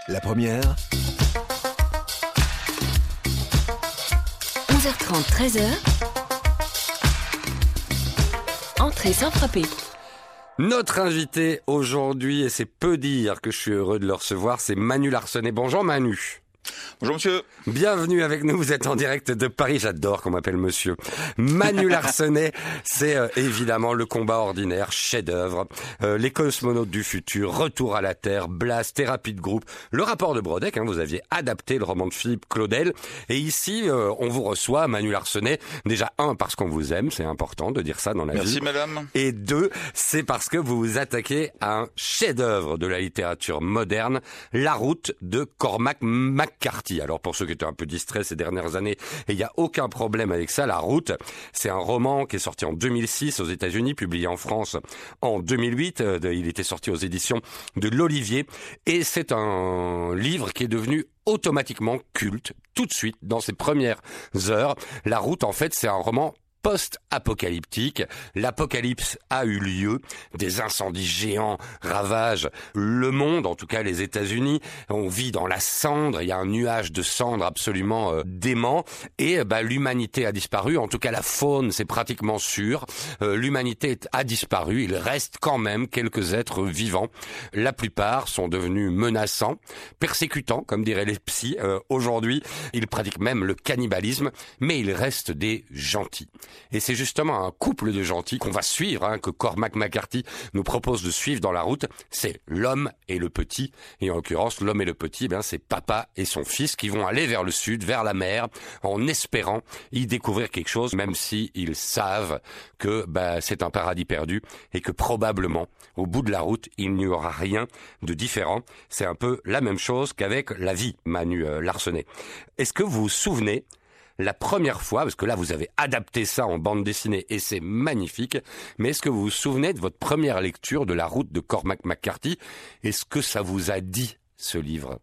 La première, 11h30, 13h. Entrée sans frapper. Notre invité aujourd'hui, et c'est peu dire que je suis heureux de le recevoir, c'est Manu Larsenet. Bonjour Manu. Bonjour monsieur. Bienvenue avec nous, vous êtes en direct de Paris, j'adore qu'on m'appelle monsieur. Manu Larsenet, c'est évidemment Le combat ordinaire, chef-d'œuvre, Les cosmonautes du futur, Retour à la Terre, Blast, Thérapie de groupe, Le rapport de Brodeck, vous aviez adapté le roman de Philippe Claudel, et ici on vous reçoit, Manu Larsenet, déjà parce qu'on vous aime, c'est important de dire ça dans la vie. Merci madame. Et deux, c'est parce que vous vous attaquez à un chef-d'œuvre de la littérature moderne, La route de Cormac McCarthy. Alors pour ceux qui étaient un peu distraits ces dernières années, et il n'y a aucun problème avec ça, La route, c'est un roman qui est sorti en 2006 aux États-Unis, publié en France en 2008. Il était sorti aux éditions de l'Olivier, et c'est un livre qui est devenu automatiquement culte, tout de suite, dans ses premières heures. La route, en fait, c'est un roman post-apocalyptique. L'apocalypse a eu lieu, des incendies géants ravagent le monde, en tout cas les États-Unis. On vit dans la cendre, il y a un nuage de cendre absolument dément, et l'humanité a disparu, en tout cas la faune, c'est pratiquement sûr. L'humanité a disparu, il reste quand même quelques êtres vivants. La plupart sont devenus menaçants, persécutants, comme diraient les psys. Aujourd'hui, ils pratiquent même le cannibalisme, mais il reste des gentils. Et c'est justement un couple de gentils qu'on va suivre, que Cormac McCarthy nous propose de suivre dans La route. C'est l'homme et le petit. Et en l'occurrence, l'homme et le petit, c'est papa et son fils qui vont aller vers le sud, vers la mer, en espérant y découvrir quelque chose, même si ils savent que c'est un paradis perdu et que probablement, au bout de la route, il n'y aura rien de différent. C'est un peu la même chose qu'avec la vie, Manu Larsenet. Est-ce que vous vous souvenez la première fois, parce que là vous avez adapté ça en bande dessinée et c'est magnifique, mais est-ce que vous vous souvenez de votre première lecture de La route de Cormac McCarthy? Est-ce que ça vous a dit, ce livre?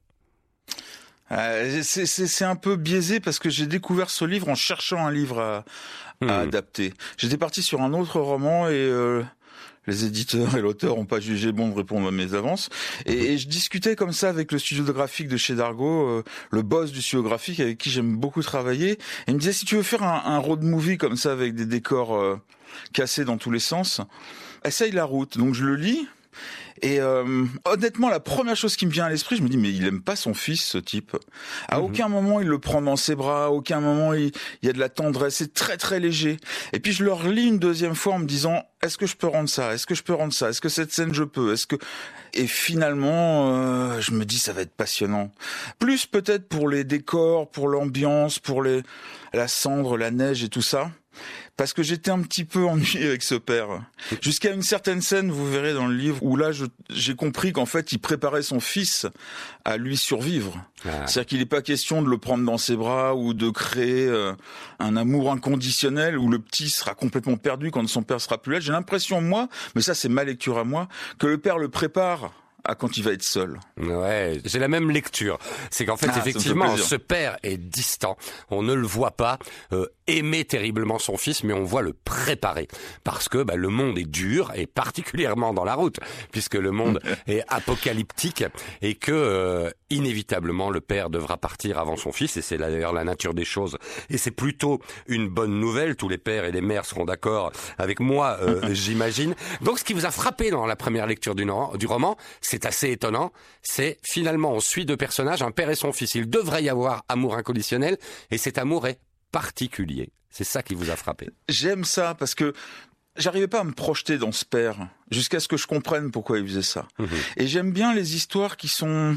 C'est un peu biaisé parce que j'ai découvert ce livre en cherchant un livre à adapter. J'étais parti sur un autre roman et les éditeurs et l'auteur n'ont pas jugé bon de répondre à mes avances. Et je discutais comme ça avec le studio de graphique de chez Dargaud, le boss du studio graphique avec qui j'aime beaucoup travailler. Et il me disait, si tu veux faire un road movie comme ça avec des décors cassés dans tous les sens, essaye La route. Donc je le lis. Et honnêtement, la première chose qui me vient à l'esprit, je me dis, mais il aime pas son fils, ce type. À aucun moment il le prend dans ses bras, à aucun moment il y a de la tendresse, c'est très très léger. Et puis je le relis une deuxième fois en me disant, est-ce que je peux rendre ça? Est-ce que je peux rendre ça? Est-ce que cette scène je peux? Et finalement, je me dis, ça va être passionnant. Plus peut-être pour les décors, pour l'ambiance, pour la cendre, la neige et tout ça. Parce que j'étais un petit peu ennuyé avec ce père. Jusqu'à une certaine scène, vous verrez dans le livre, où là, j'ai compris qu'en fait, il préparait son fils à lui survivre. C'est-à-dire qu'il n'est pas question de le prendre dans ses bras ou de créer un amour inconditionnel où le petit sera complètement perdu quand son père sera plus là. J'ai l'impression, moi, mais ça c'est ma lecture à moi, que le père le prépare à quand il va être seul. Ouais, j'ai la même lecture. C'est qu'en fait, effectivement, ce père est distant. On ne le voit pas aimer terriblement son fils, mais on voit le préparer. Parce que le monde est dur, et particulièrement dans La route, puisque le monde est apocalyptique, et que inévitablement, le père devra partir avant son fils, et c'est d'ailleurs la nature des choses. Et c'est plutôt une bonne nouvelle. Tous les pères et les mères seront d'accord avec moi, j'imagine. Donc, ce qui vous a frappé dans la première lecture du roman, c'est assez étonnant, c'est finalement on suit deux personnages, un père et son fils. Il devrait y avoir amour inconditionnel et cet amour est particulier. C'est ça qui vous a frappé. J'aime ça parce que j'arrivais pas à me projeter dans ce père jusqu'à ce que je comprenne pourquoi il faisait ça. Et j'aime bien les histoires qui sont,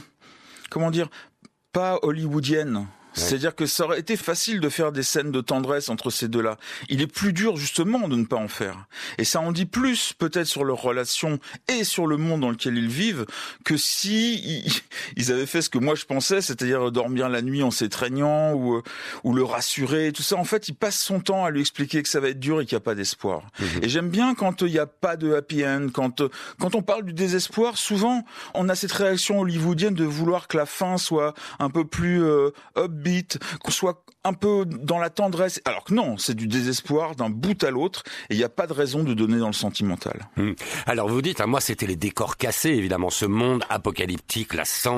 pas hollywoodiennes. C'est-à-dire que ça aurait été facile de faire des scènes de tendresse entre ces deux-là. Il est plus dur justement de ne pas en faire. Et ça en dit plus peut-être sur leur relation et sur le monde dans lequel ils vivent que si ils avaient fait ce que moi je pensais, c'est-à-dire dormir la nuit en s'étreignant ou le rassurer et tout ça. En fait, il passe son temps à lui expliquer que ça va être dur et qu'il n'y a pas d'espoir. Et j'aime bien quand il n'y a pas de happy end, quand on parle du désespoir, souvent on a cette réaction hollywoodienne de vouloir que la fin soit un peu plus upbeat, qu'on soit un peu dans la tendresse, alors que non, c'est du désespoir d'un bout à l'autre, et il n'y a pas de raison de donner dans le sentimental. Alors vous dites, moi c'était les décors cassés, évidemment, ce monde apocalyptique, la cendre,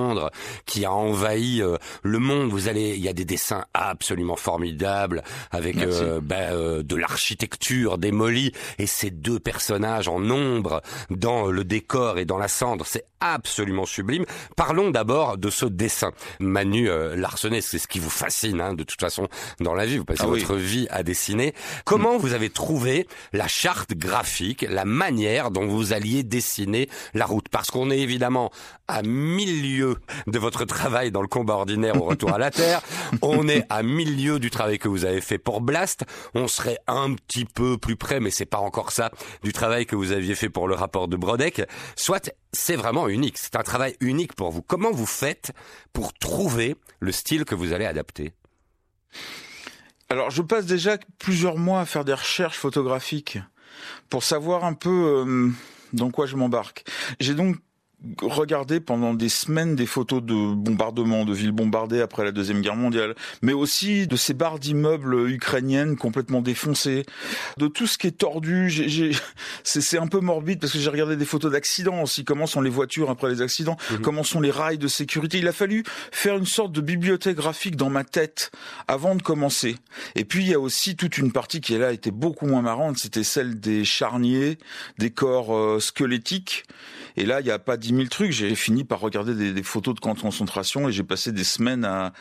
cendres qui a envahi le monde. Il y a des dessins absolument formidables avec de l'architecture démolie et ces deux personnages en ombre dans le décor et dans la cendre. C'est absolument sublime. Parlons d'abord de ce dessin. Manu Larsenet, c'est ce qui vous fascine, de toute façon, dans la vie. Vous passez votre vie à dessiner. Comment vous avez trouvé la charte graphique, la manière dont vous alliez dessiner la route? Parce qu'on est évidemment à 1000 lieues de votre travail dans le combat ordinaire au retour à la Terre. On est à 1000 lieues du travail que vous avez fait pour Blast. On serait un petit peu plus près, mais c'est pas encore ça, du travail que vous aviez fait pour le rapport de Brodeck. Soit, c'est vraiment unique. C'est un travail unique pour vous. Comment vous faites pour trouver le style que vous allez adapter? Alors, je passe déjà plusieurs mois à faire des recherches photographiques pour savoir un peu dans quoi je m'embarque. J'ai donc regardé pendant des semaines des photos de bombardements, de villes bombardées après la Deuxième Guerre mondiale, mais aussi de ces barres d'immeubles ukrainiennes complètement défoncées, de tout ce qui est tordu. C'est un peu morbide parce que j'ai regardé des photos d'accidents aussi, comment sont les voitures après les accidents, comment sont les rails de sécurité. Il a fallu faire une sorte de bibliothèque graphique dans ma tête avant de commencer. Et puis il y a aussi toute une partie qui là était beaucoup moins marrante, c'était celle des charniers, des corps squelettiques. Et là, il n'y a pas 10 000 trucs. J'ai fini par regarder des photos de camps de concentration et j'ai passé des semaines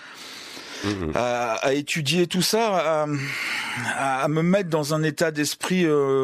à étudier tout ça, à me mettre dans un état d'esprit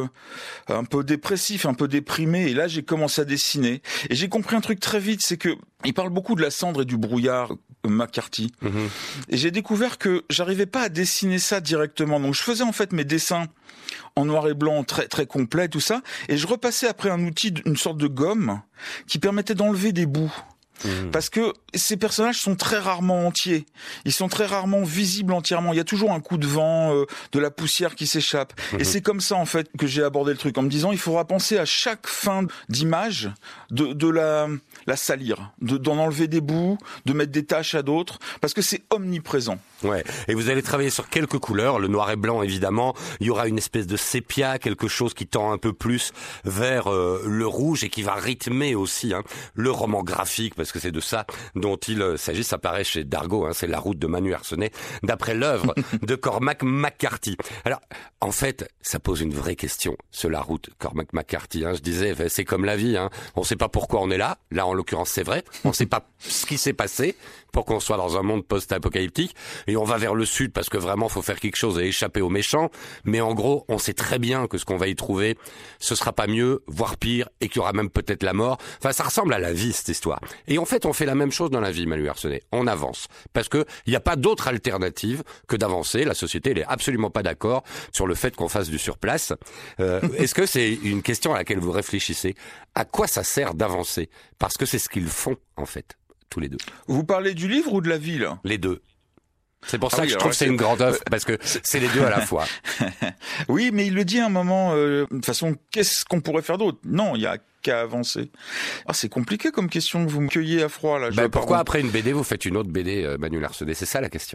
un peu dépressif, un peu déprimé. Et là, j'ai commencé à dessiner. Et j'ai compris un truc très vite, c'est que il parle beaucoup de la cendre et du brouillard, McCarthy. Et j'ai découvert que j'arrivais pas à dessiner ça directement. Donc, je faisais en fait mes dessins en noir et blanc, très très complet, tout ça, et je repassais après un outil, une sorte de gomme qui permettait d'enlever des bouts. Parce que ces personnages sont très rarement entiers. Ils sont très rarement visibles entièrement. Il y a toujours un coup de vent, de la poussière qui s'échappe. Et c'est comme ça, en fait, que j'ai abordé le truc, en me disant, il faudra penser à chaque fin d'image de la salir, d'en enlever des bouts, de mettre des taches à d'autres, parce que c'est omniprésent. Ouais. Et vous allez travailler sur quelques couleurs, le noir et blanc évidemment. Il y aura une espèce de sépia, quelque chose qui tend un peu plus vers le rouge et qui va rythmer aussi le roman graphique, parce que c'est de ça dont il s'agit. Ça paraît chez Dargaud, c'est La route de Manu Larsenet, d'après l'œuvre de Cormac McCarthy. Alors, en fait, ça pose une vraie question, La route Cormac McCarthy. Je disais, c'est comme la vie. On ne sait pas pourquoi on est là. Là, en l'occurrence, c'est vrai. On ne sait pas ce qui s'est passé pour qu'on soit dans un monde post-apocalyptique. Et on va vers le sud parce que vraiment, faut faire quelque chose et échapper aux méchants. Mais en gros, on sait très bien que ce qu'on va y trouver, ce sera pas mieux, voire pire, et qu'il y aura même peut-être la mort. Enfin, ça ressemble à la vie, cette histoire. Et en fait, on fait la même chose dans la vie, Manu Larsenet. On avance. Parce que il n'y a pas d'autre alternative que d'avancer. La société, elle est absolument pas d'accord sur le fait qu'on fasse du surplace. Est-ce que c'est une question à laquelle vous réfléchissez? À quoi ça sert d'avancer? Parce que c'est ce qu'ils font, en fait, tous les deux. Vous parlez du livre ou de la vie, là? Les deux. C'est pour ça que je trouve que c'est une grande œuvre, parce que c'est les deux à la fois. Oui, mais il le dit à un moment, de toute façon, qu'est-ce qu'on pourrait faire d'autre? Non, il y a qu'à avancer. C'est compliqué comme question que vous me cueillez à froid, là. Pourquoi après une BD, vous faites une autre BD, Manu Larsenet? C'est ça la question.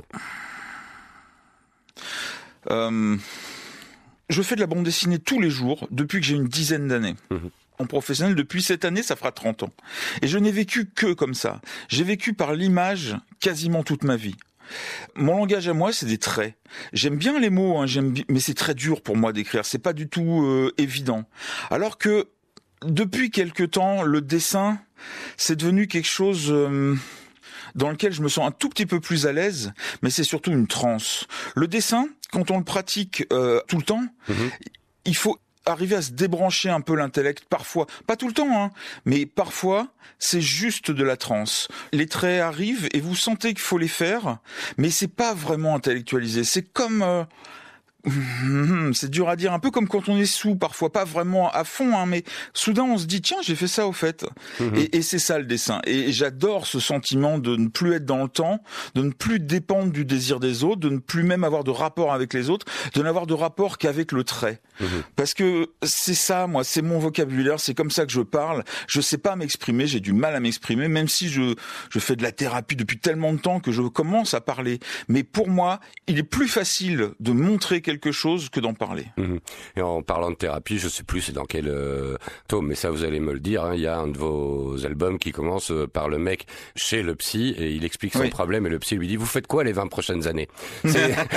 Je fais de la bande dessinée tous les jours, depuis que j'ai une dizaine d'années. En professionnel, depuis cette année, ça fera 30 ans. Et je n'ai vécu que comme ça. J'ai vécu par l'image quasiment toute ma vie. Mon langage à moi, c'est des traits. J'aime bien les mots, mais c'est très dur pour moi d'écrire. C'est pas du tout évident. Alors que depuis quelque temps, le dessin, c'est devenu quelque chose dans lequel je me sens un tout petit peu plus à l'aise, mais c'est surtout une transe. Le dessin, quand on le pratique tout le temps, il faut arriver à se débrancher un peu l'intellect parfois, pas tout le temps, mais parfois c'est juste de la transe. Les traits arrivent et vous sentez qu'il faut les faire, mais c'est pas vraiment intellectualisé. C'est comme c'est dur à dire, un peu comme quand on est sous, parfois pas vraiment à fond, mais soudain on se dit tiens, j'ai fait ça au fait. Et c'est ça le dessin. Et j'adore ce sentiment de ne plus être dans le temps, de ne plus dépendre du désir des autres, de ne plus même avoir de rapport avec les autres, de n'avoir de rapport qu'avec le trait. Parce que c'est ça, moi, c'est mon vocabulaire, c'est comme ça que je parle. Je sais pas m'exprimer, j'ai du mal à m'exprimer, même si je fais de la thérapie depuis tellement de temps que je commence à parler. Mais pour moi, il est plus facile de montrer quelque quelque chose que d'en parler. Et en parlant de thérapie, je sais plus c'est dans quel tome, mais ça vous allez me le dire, hein, il y a un de vos albums qui commence par le mec chez le psy et il explique son problème et le psy lui dit « Vous faites quoi les 20 prochaines années ?» Oui,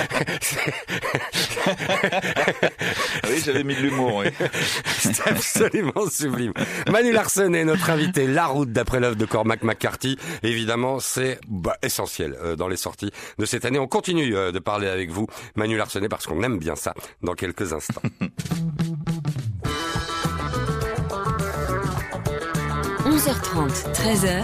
j'avais mis de l'humour, oui. C'est absolument sublime. Manu Larsenet, notre invité, La Route d'après l'œuvre de Cormac McCarthy. Évidemment, c'est essentiel dans les sorties de cette année. On continue de parler avec vous, Manu Larsenet, parce qu'on aime bien ça dans quelques instants. 11h30, 13h.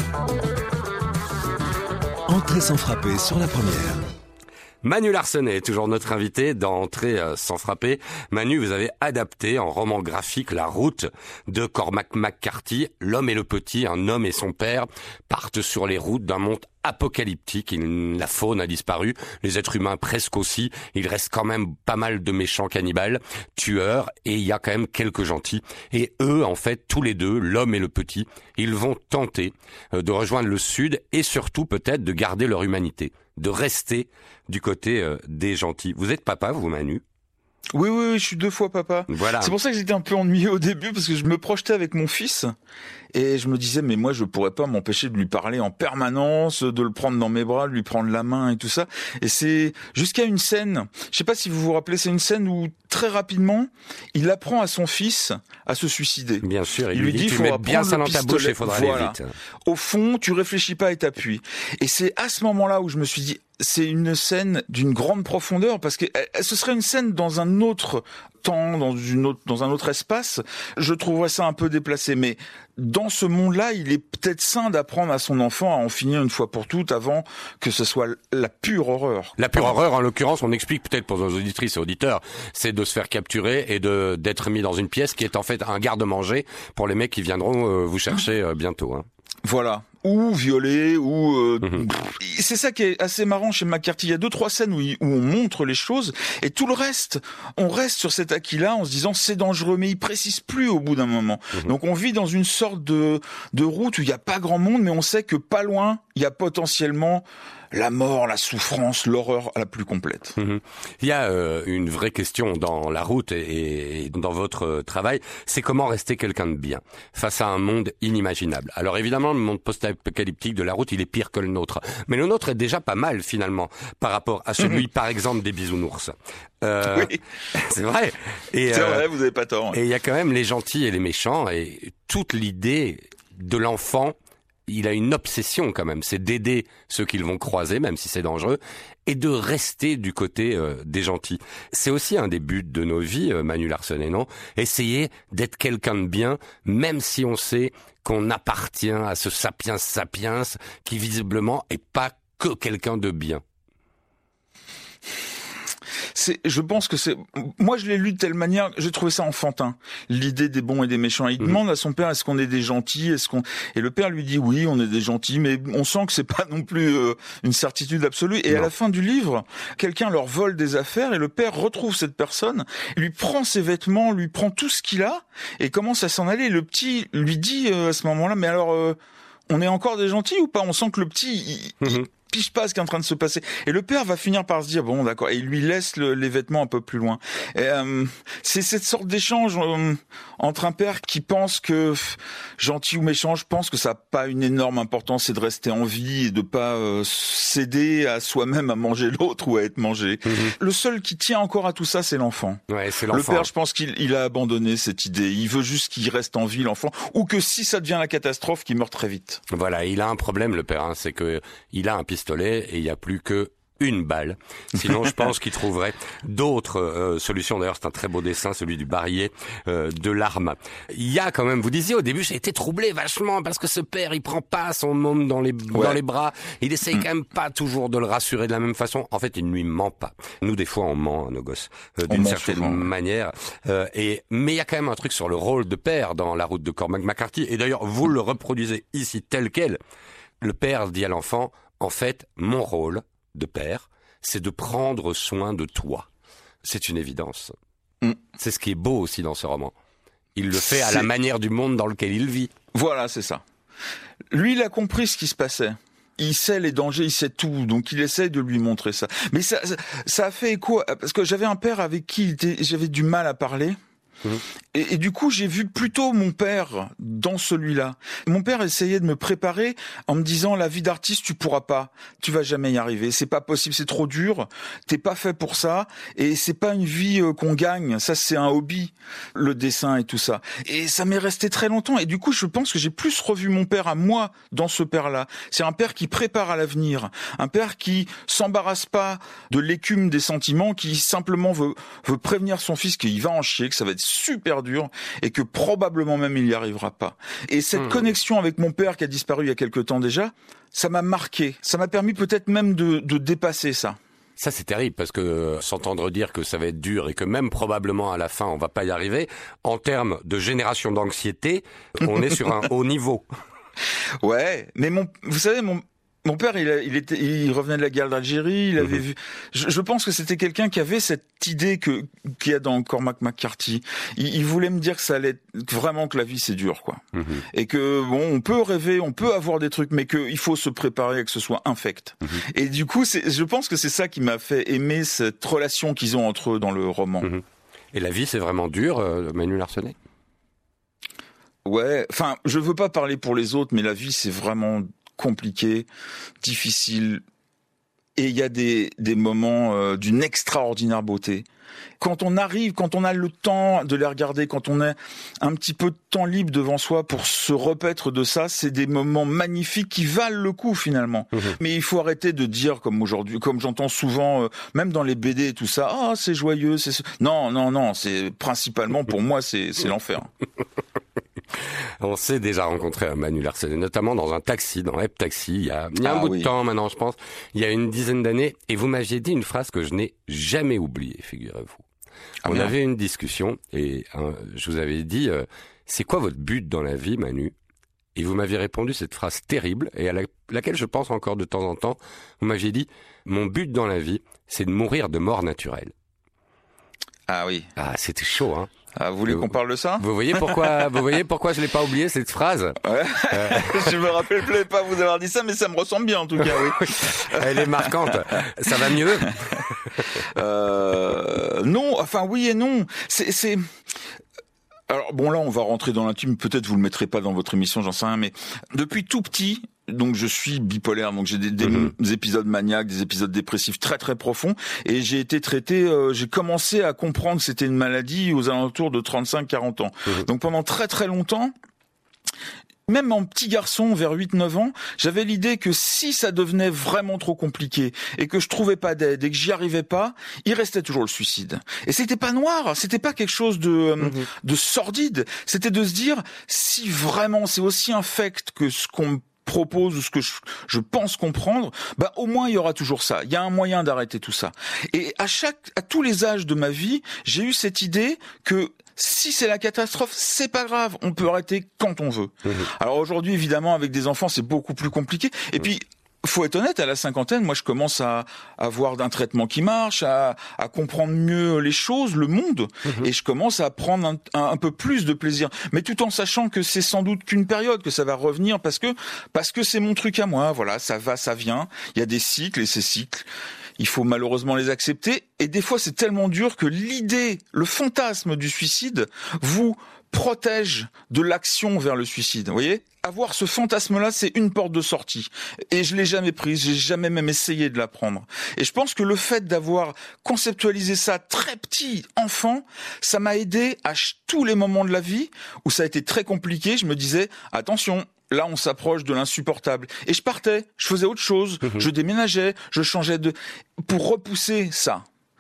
Entrée sans frapper sur la première. Manu Larsenet est toujours notre invité dans Entrée sans frapper. Manu, vous avez adapté en roman graphique La Route de Cormac McCarthy. L'homme et le petit, un homme et son père partent sur les routes d'un monde apocalyptique. La faune a disparu, les êtres humains presque aussi. Il reste quand même pas mal de méchants cannibales, tueurs, et il y a quand même quelques gentils. Et eux, en fait, tous les deux, l'homme et le petit, ils vont tenter de rejoindre le sud et surtout peut-être de garder leur humanité, de rester du côté des gentils. Vous êtes papa, vous, Manu ? Oui, je suis 2 fois papa. Voilà. C'est pour ça que j'étais un peu ennuyé au début, parce que je me projetais avec mon fils, et je me disais, mais moi, je pourrais pas m'empêcher de lui parler en permanence, de le prendre dans mes bras, de lui prendre la main et tout ça. Et c'est jusqu'à une scène, je sais pas si vous vous rappelez, c'est une scène où, très rapidement, il apprend à son fils à se suicider. Bien sûr, il lui dit, tu mets bien ça dans ta bouche, il faudra aller vite. Au fond, tu réfléchis pas et t'appuies. Et c'est à ce moment-là où je me suis dit, c'est une scène d'une grande profondeur, parce que ce serait une scène dans un autre temps, dans un autre espace, je trouverais ça un peu déplacé. Mais dans ce monde-là, il est peut-être sain d'apprendre à son enfant à en finir une fois pour toutes avant que ce soit la pure horreur. La pure horreur, en l'occurrence, on explique peut-être pour nos auditrices et auditeurs, c'est de se faire capturer et d'être mis dans une pièce qui est en fait un garde-manger pour les mecs qui viendront vous chercher bientôt. Hein. Voilà. Ou violer, ou... C'est ça qui est assez marrant chez McCarthy. Il y a 2-3 scènes où on montre les choses, et tout le reste, on reste sur cet acquis-là en se disant c'est dangereux, mais il précise plus au bout d'un moment. Donc on vit dans une sorte de route où il n'y a pas grand monde, mais on sait que pas loin, il y a potentiellement la mort, la souffrance, l'horreur la plus complète. Il y a une vraie question dans La Route et dans votre travail, c'est comment rester quelqu'un de bien face à un monde inimaginable. Alors évidemment, le monde post-apocalyptique de La Route, il est pire que le nôtre. Mais le nôtre est déjà pas mal finalement par rapport à celui, par exemple, des bisounours. Oui. C'est vrai. Et, c'est vrai, vous avez pas tort. Et il y a quand même les gentils et les méchants, et toute l'idée de l'enfant, il a une obsession quand même, c'est d'aider ceux qu'ils vont croiser, même si c'est dangereux, et de rester du côté des gentils. C'est aussi un des buts de nos vies, Manu Larsenet, non ? Essayer d'être quelqu'un de bien, même si on sait qu'on appartient à ce sapiens sapiens qui visiblement est pas que quelqu'un de bien. Je pense que moi je l'ai lu de telle manière, j'ai trouvé ça enfantin, l'idée des bons et des méchants. Il demande à son père, est-ce qu'on est des gentils, et le père lui dit oui, on est des gentils, mais on sent que c'est pas non plus une certitude absolue. Et à la fin du livre, quelqu'un leur vole des affaires et le père retrouve cette personne, lui prend ses vêtements, lui prend tout ce qu'il a et commence à s'en aller. Et le petit lui dit à ce moment-là, mais alors on est encore des gentils ou pas ? On sent que le petit il pige pas ce qui est en train de se passer. Et le père va finir par se dire, bon d'accord, et il lui laisse les vêtements un peu plus loin. Et, c'est cette sorte d'échange entre un père qui pense que, gentil ou méchant, je pense que ça n'a pas une énorme importance, c'est de rester en vie et de pas céder à soi-même à manger l'autre ou à être mangé. Le seul qui tient encore à tout ça, c'est l'enfant. Ouais, c'est l'enfant. Le père, je pense qu'il a abandonné cette idée. Il veut juste qu'il reste en vie, l'enfant, ou que si ça devient la catastrophe, qu'il meure très vite. Voilà, il a un problème, le père, hein, c'est que il a un pistolet et il n'y a plus que une balle. Sinon, je pense qu'il trouverait d'autres solutions. D'ailleurs, c'est un très beau dessin, celui du barillet de l'arme. Il y a quand même, vous disiez au début, j'ai été troublé vachement parce que ce père, il prend pas son môme dans les bras. Il essaye quand même pas toujours de le rassurer de la même façon. En fait, il ne lui ment pas. Nous, des fois, on ment à nos gosses d'une certaine manière. Mais il y a quand même un truc sur le rôle de père dans La Route de Cormac McCarthy. Et d'ailleurs, vous le reproduisez ici tel quel. Le père dit à l'enfant, en fait, mon rôle de père, c'est de prendre soin de toi. C'est une évidence. C'est ce qui est beau aussi dans ce roman. Il le fait à la manière du monde dans lequel il vit. Voilà, c'est ça. Lui, il a compris ce qui se passait. il sait les dangers, il sait tout, donc il essaye de lui montrer ça. Mais ça a fait écho, parce que j'avais un père avec qui j'avais du mal à parler. Et du coup, j'ai vu plutôt mon père dans celui-là. Mon père essayait de me préparer en me disant, la vie d'artiste, tu pourras pas. Tu vas jamais y arriver. C'est pas possible, c'est trop dur. T'es pas fait pour ça. Et c'est pas une vie qu'on gagne. Ça, c'est un hobby, le dessin et tout ça. Et ça m'est resté très longtemps. Et du coup, je pense que j'ai plus revu mon père à moi dans ce père-là. C'est un père qui prépare à l'avenir. Un père qui s'embarrasse pas de l'écume des sentiments, qui simplement veut prévenir son fils qu'il va en chier, que ça va être super dur et que probablement même il y arrivera pas. Et cette connexion avec mon père qui a disparu il y a quelque temps déjà, ça m'a marqué. Ça m'a permis peut-être même de dépasser ça. Ça, c'est terrible parce que s'entendre dire que ça va être dur et que même probablement à la fin on va pas y arriver, en termes de génération d'anxiété, on est sur un haut niveau. Ouais, mais vous savez, mon père, il revenait de la guerre d'Algérie, il avait vu. Je pense que c'était quelqu'un qui avait cette idée qu'il y a dans Cormac McCarthy. Il voulait me dire que ça allait vraiment, que la vie c'est dur, quoi. Et que bon, on peut rêver, on peut avoir des trucs, mais qu'il faut se préparer à que ce soit infect. Et du coup, je pense que c'est ça qui m'a fait aimer cette relation qu'ils ont entre eux dans le roman. Et la vie, c'est vraiment dur, Manu Larsenet? Ouais. Enfin, je veux pas parler pour les autres, mais la vie, c'est vraiment compliqué, difficile, et il y a des moments d'une extraordinaire beauté. Quand on a le temps de les regarder, quand on a un petit peu de temps libre devant soi pour se repaître de ça, c'est des moments magnifiques qui valent le coup finalement. Mais il faut arrêter de dire comme aujourd'hui, comme j'entends souvent, même dans les BD et tout ça, ah c'est joyeux, non, c'est principalement pour moi c'est l'enfer. On s'est déjà rencontré à Manu Larsenet, notamment dans un taxi, dans Hep Taxi, il y a un bout de temps maintenant, je pense, il y a une dizaine d'années, et vous m'aviez dit une phrase que je n'ai jamais oubliée, figurez-vous. On avait une discussion, et je vous avais dit, c'est quoi votre but dans la vie, Manu? Et vous m'aviez répondu cette phrase terrible, et à laquelle je pense encore de temps en temps. Vous m'aviez dit, mon but dans la vie, c'est de mourir de mort naturelle. Ah oui. Ah, c'était chaud, hein. Ah, vous voulez qu'on parle de ça? Vous voyez pourquoi je l'ai pas oublié, cette phrase? Ouais. Je me rappelais pas vous avoir dit ça, mais ça me ressemble bien, en tout cas, oui. Elle est marquante. Ça va mieux? Non, enfin, oui et non. C'est... Alors, bon, là, on va rentrer dans l'intime. Peut-être vous le mettrez pas dans votre émission, j'en sais rien, mais depuis tout petit, donc je suis bipolaire, donc j'ai des épisodes maniaques, des épisodes dépressifs très très profonds, et j'ai été traité, j'ai commencé à comprendre que c'était une maladie aux alentours de 35-40 ans. Donc pendant très très longtemps, même en petit garçon, vers 8-9 ans, j'avais l'idée que si ça devenait vraiment trop compliqué et que je trouvais pas d'aide et que j'y arrivais pas, il restait toujours le suicide. Et c'était pas noir, c'était pas quelque chose de sordide, c'était de se dire, si vraiment c'est aussi infect que ce qu'on propose ou ce que je pense comprendre, bah au moins il y aura toujours ça. Il y a un moyen d'arrêter tout ça. Et à tous les âges de ma vie, j'ai eu cette idée que si c'est la catastrophe, c'est pas grave, on peut arrêter quand on veut. Alors aujourd'hui, évidemment, avec des enfants, c'est beaucoup plus compliqué. Et puis, faut être honnête, à la cinquantaine, moi je commence à avoir un traitement qui marche, à comprendre mieux les choses, le monde, et je commence à prendre un peu plus de plaisir. Mais tout en sachant que c'est sans doute qu'une période, que ça va revenir parce que c'est mon truc à moi, voilà, ça va, ça vient, il y a des cycles et ces cycles, il faut malheureusement les accepter. Et des fois c'est tellement dur que l'idée, le fantasme du suicide vous protège de l'action vers le suicide, vous voyez ? Avoir ce fantasme-là, c'est une porte de sortie. Et je l'ai jamais prise, j'ai jamais même essayé de la prendre. Et je pense que le fait d'avoir conceptualisé ça très petit, enfant, ça m'a aidé à tous les moments de la vie où ça a été très compliqué. Je me disais, attention, là on s'approche de l'insupportable. Et je partais, je faisais autre chose, je déménageais, je changeais pour repousser ça.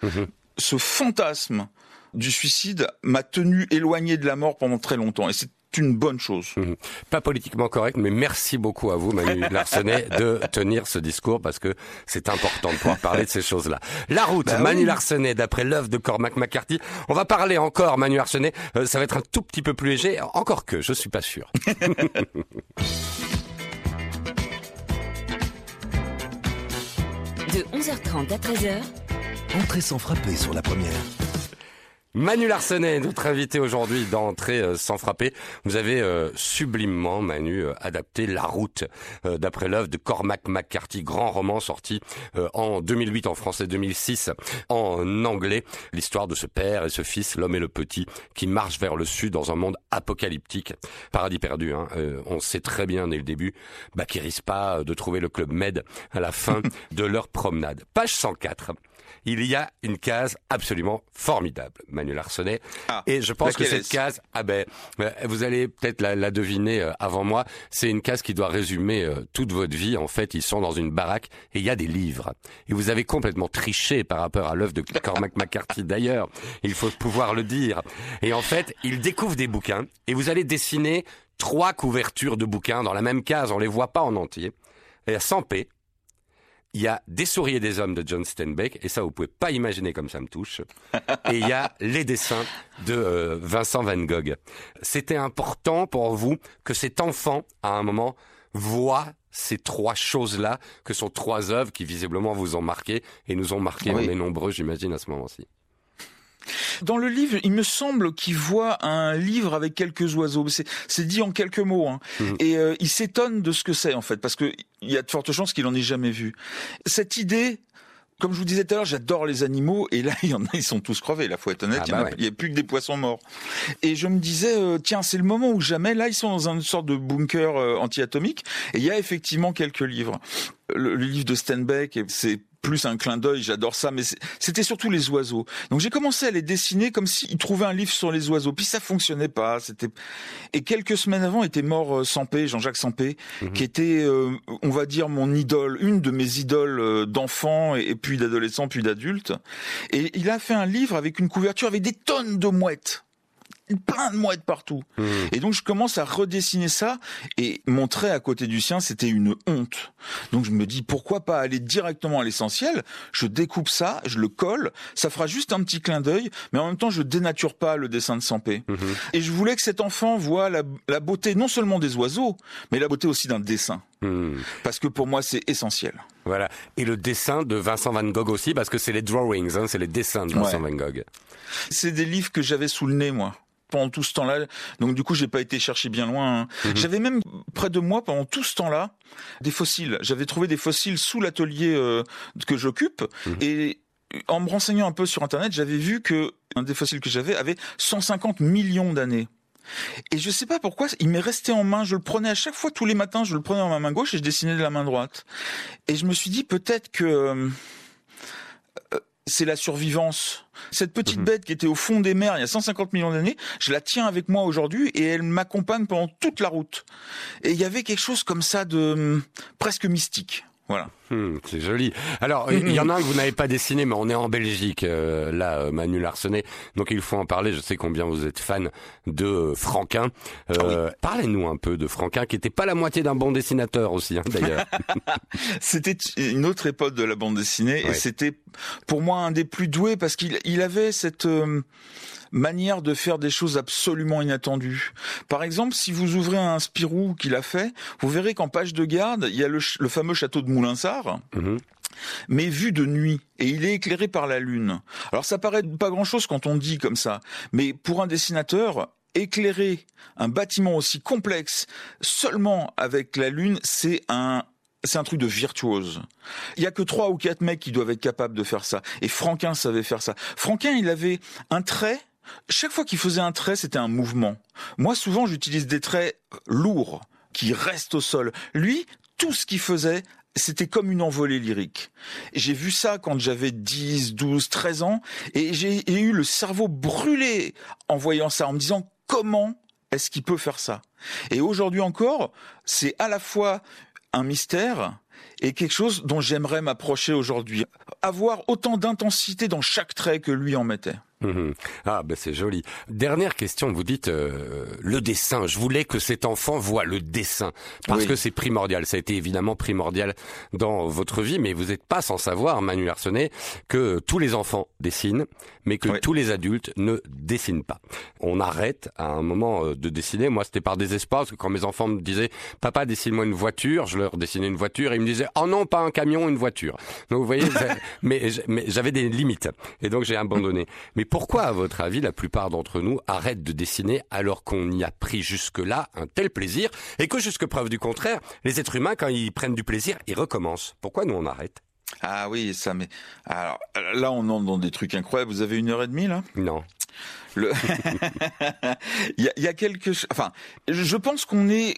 Ce fantasme du suicide m'a tenu éloigné de la mort pendant très longtemps. Et c'est une bonne chose. Pas politiquement correct, mais merci beaucoup à vous, Manu Larsenet, de tenir ce discours parce que c'est important de pouvoir parler de ces choses-là. La route, Manu Larsenet, d'après l'œuvre de Cormac McCarthy. On va parler encore, Manu Larsenet. Ça va être un tout petit peu plus léger, encore que, je suis pas sûr. De 11h30 à 13h. Entrée sans frapper sur la première. Manu Larsenet, notre invité aujourd'hui dans Entrée sans frapper. Vous avez sublimement, Manu, adapté La Route, d'après l'œuvre de Cormac McCarthy, grand roman sorti en 2008 en français, 2006 en anglais. L'histoire de ce père et ce fils, l'homme et le petit, qui marchent vers le sud dans un monde apocalyptique. Paradis perdu, hein. On sait très bien dès le début qu'ils risquent pas de trouver le Club Med à la fin de leur promenade. Page 104. Il y a une case absolument formidable, Manu Larsenet. Et je pense que cette case, vous allez peut-être la deviner avant moi, c'est une case qui doit résumer toute votre vie. En fait, ils sont dans une baraque et il y a des livres. Et vous avez complètement triché par rapport à l'œuvre de Cormac McCarthy d'ailleurs. Il faut pouvoir le dire. Et en fait, ils découvrent des bouquins et vous allez dessiner 3 couvertures de bouquins dans la même case. On les voit pas en entier. Et à 100 p. Il y a Des souris et des hommes de John Steinbeck, et ça vous pouvez pas imaginer comme ça me touche. Et il y a les dessins de Vincent Van Gogh. C'était important pour vous que cet enfant, à un moment, voit ces 3 choses-là, que sont 3 œuvres qui visiblement vous ont marqué, et nous ont marqué, oui. On est nombreux, j'imagine, à ce moment-ci. Dans le livre, il me semble qu'il voit un livre avec quelques oiseaux. C'est dit en quelques mots, hein. Et il s'étonne de ce que c'est en fait, parce que il y a de fortes chances qu'il en ait jamais vu. Cette idée, comme je vous disais tout à l'heure, j'adore les animaux, et là il y en a, ils sont tous crevés. Là, faut être honnête, il y a plus que des poissons morts. Et je me disais, tiens, c'est le moment ou jamais. Là, ils sont dans une sorte de bunker anti-atomique, et il y a effectivement quelques livres. Le livre de Steinbeck, c'est plus un clin d'œil, j'adore ça, mais c'était surtout les oiseaux. Donc j'ai commencé à les dessiner comme s'il trouvait un livre sur les oiseaux, puis ça fonctionnait pas. Et quelques semaines avant était mort Sampé, Jean-Jacques Sampé, qui était, on va dire, mon idole, une de mes idoles d'enfants et puis d'adolescents, puis d'adultes. Et il a fait un livre avec une couverture avec des tonnes de mouettes. Plein de mouettes partout. Et donc je commence à redessiner ça, et mon trait à côté du sien, c'était une honte. Donc je me dis, pourquoi pas aller directement à l'essentiel? Je découpe ça, je le colle, ça fera juste un petit clin d'œil, mais en même temps je dénature pas le dessin de Sampé. Et je voulais que cet enfant voit la beauté non seulement des oiseaux, mais la beauté aussi d'un dessin. Parce que pour moi c'est essentiel. Voilà. Et le dessin de Vincent Van Gogh aussi, parce que c'est les drawings, hein, c'est les dessins de Vincent Van Gogh. C'est des livres que j'avais sous le nez, moi. Pendant tout ce temps-là, donc du coup j'ai pas été chercher bien loin, hein. J'avais même près de moi pendant tout ce temps-là des fossiles. J'avais trouvé des fossiles sous l'atelier que j'occupe, et en me renseignant un peu sur internet, j'avais vu que un des fossiles que j'avais avait 150 millions d'années. Et je sais pas pourquoi, il m'est resté en main, je le prenais à chaque fois, tous les matins, je le prenais dans ma main gauche et je dessinais de la main droite. Et je me suis dit peut-être que c'est la survivance. Cette petite bête qui était au fond des mers il y a 150 millions d'années, je la tiens avec moi aujourd'hui et elle m'accompagne pendant toute la route. Et il y avait quelque chose comme ça de presque mystique. Voilà. C'est joli. Alors, il y en a un que vous n'avez pas dessiné, mais on est en Belgique, là, Manu Larsenet. Donc, il faut en parler. Je sais combien vous êtes fan de Franquin. Parlez-nous un peu de Franquin, qui était pas la moitié d'un bon dessinateur aussi, hein, d'ailleurs. C'était une autre époque de la bande dessinée, et c'était, pour moi, un des plus doués, parce qu'il avait cette manière de faire des choses absolument inattendues. Par exemple, si vous ouvrez un Spirou qu'il a fait, vous verrez qu'en page de garde, il y a le fameux château de Moulinsart, mais vu de nuit, et il est éclairé par la lune. Alors ça paraît pas grand-chose quand on dit comme ça, mais pour un dessinateur, éclairer un bâtiment aussi complexe seulement avec la lune, c'est un truc de virtuose. Il y a que 3 ou 4 mecs qui doivent être capables de faire ça. Et Franquin savait faire ça. Franquin, il avait un trait. Chaque fois qu'il faisait un trait, c'était un mouvement. Moi, souvent, j'utilise des traits lourds qui restent au sol. Lui, tout ce qu'il faisait, c'était comme une envolée lyrique. J'ai vu ça quand j'avais 10, 12, 13 ans, et j'ai eu le cerveau brûlé en voyant ça, en me disant comment est-ce qu'il peut faire ça? Et aujourd'hui encore, c'est à la fois un mystère et quelque chose dont j'aimerais m'approcher aujourd'hui. Avoir autant d'intensité dans chaque trait que lui en mettait. Ah, c'est joli. Dernière question, vous dites le dessin. Je voulais que cet enfant voie le dessin parce que c'est primordial. Ça a été évidemment primordial dans votre vie, mais vous n'êtes pas sans savoir, Manu Larsenet, que tous les enfants dessinent, mais que tous les adultes ne dessinent pas. On arrête à un moment de dessiner. Moi, c'était par désespoir, parce que quand mes enfants me disaient « Papa, dessine-moi une voiture », je leur dessinais une voiture, et ils me disaient « Oh non, pas un camion, une voiture ». Donc vous voyez, mais j'avais des limites, et donc j'ai abandonné. Mais Pourquoi, à votre avis, la plupart d'entre nous arrêtent de dessiner alors qu'on y a pris jusque-là un tel plaisir et que, jusque preuve du contraire, les êtres humains, quand ils prennent du plaisir, ils recommencent? Pourquoi nous on arrête? Ah oui, ça, mais alors là, on entre dans des trucs incroyables. Vous avez 1h30 là? Non. Il y a quelque chose. Enfin, je pense qu'on est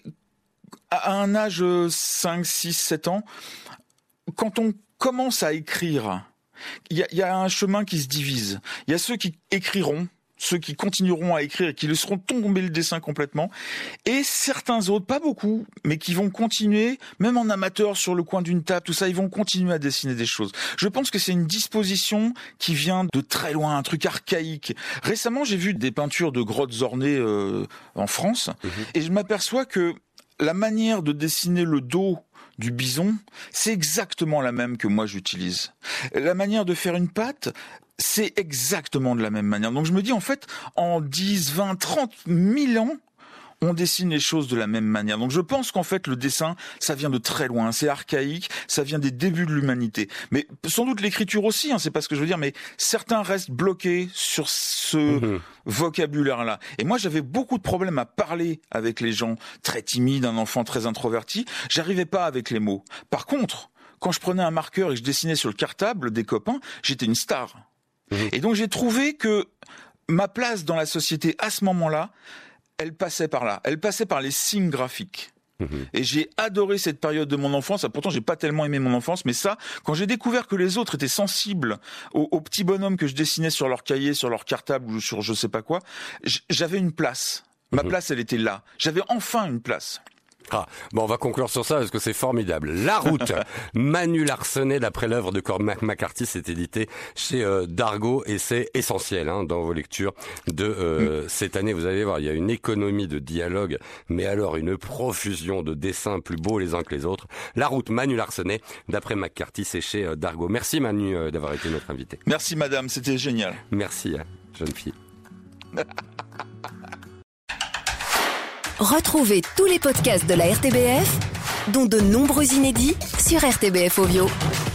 à un âge 5, 6, 7 ans. Quand on commence à écrire, il y a un chemin qui se divise. Il y a ceux qui écriront, ceux qui continueront à écrire et qui laisseront tomber le dessin complètement, et certains autres, pas beaucoup, mais qui vont continuer, même en amateur sur le coin d'une table, tout ça, ils vont continuer à dessiner des choses. Je pense que c'est une disposition qui vient de très loin, un truc archaïque. Récemment, j'ai vu des peintures de grottes ornées en France, et je m'aperçois que la manière de dessiner le dos du bison, c'est exactement la même que moi j'utilise. La manière de faire une patte, c'est exactement de la même manière. Donc je me dis, en fait, en 10, 20, 30 000 ans, on dessine les choses de la même manière. Donc je pense qu'en fait, le dessin, ça vient de très loin, c'est archaïque, ça vient des débuts de l'humanité. Mais sans doute l'écriture aussi, c'est pas ce que je veux dire, mais certains restent bloqués sur ce vocabulaire-là. Et moi, j'avais beaucoup de problèmes à parler avec les gens, très timides, un enfant très introverti. J'arrivais pas avec les mots. Par contre, quand je prenais un marqueur et que je dessinais sur le cartable des copains, j'étais une star. Et donc j'ai trouvé que ma place dans la société à ce moment-là, elle passait par là. Elle passait par les signes graphiques. Et j'ai adoré cette période de mon enfance. Pourtant, j'ai pas tellement aimé mon enfance, mais ça, quand j'ai découvert que les autres étaient sensibles aux petits bonhommes que je dessinais sur leur cahier, sur leur cartable ou sur je sais pas quoi, j'avais une place. Ma place, elle était là. J'avais enfin une place. Ah, bon, on va conclure sur ça parce que c'est formidable. La route, Manu Larsenet, d'après l'œuvre de Cormac McCarthy, c'est édité chez Dargaud et c'est essentiel dans vos lectures de cette année. Vous allez voir, il y a une économie de dialogue, mais alors une profusion de dessins plus beaux les uns que les autres. La route, Manu Larsenet, d'après McCarthy, c'est chez Dargaud. Merci Manu d'avoir été notre invité. Merci madame, c'était génial. Merci, jeune fille. Retrouvez tous les podcasts de la RTBF, dont de nombreux inédits, sur RTBF Audio.